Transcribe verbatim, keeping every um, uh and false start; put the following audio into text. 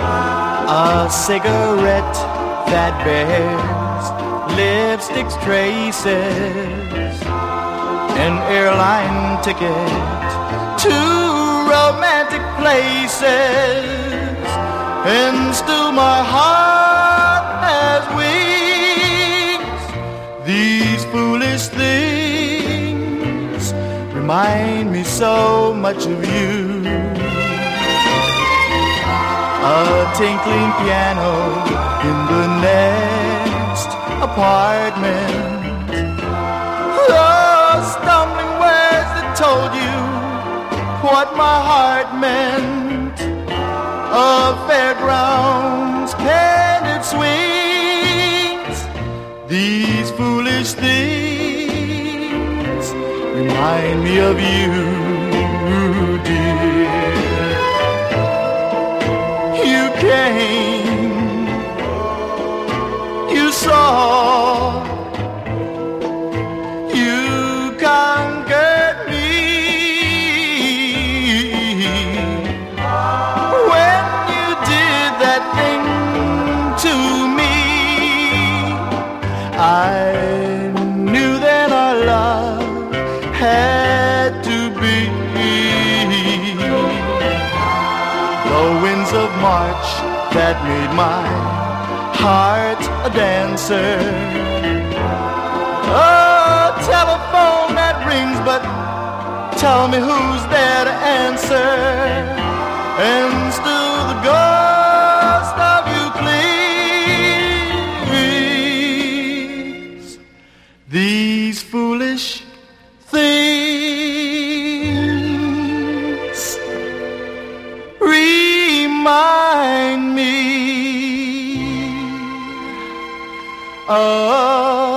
A cigarette that bears lipstick's traces, an airline ticket to romantic places, and still my heart has wings. These foolish things remind me so much of you. A tinkling piano in the next apartment, those stumbling words that told you what my heart meant, of fairgrounds, candid swings. These foolish things remind me of you, dear. You came, you saw, you conquered me. When you did that thing to me, I knew then our love had to be. The winds of March that made my heart a dancer, a telephone that rings, but tell me who's there to answer, and still the ghost of you clings. These foolish things remind me of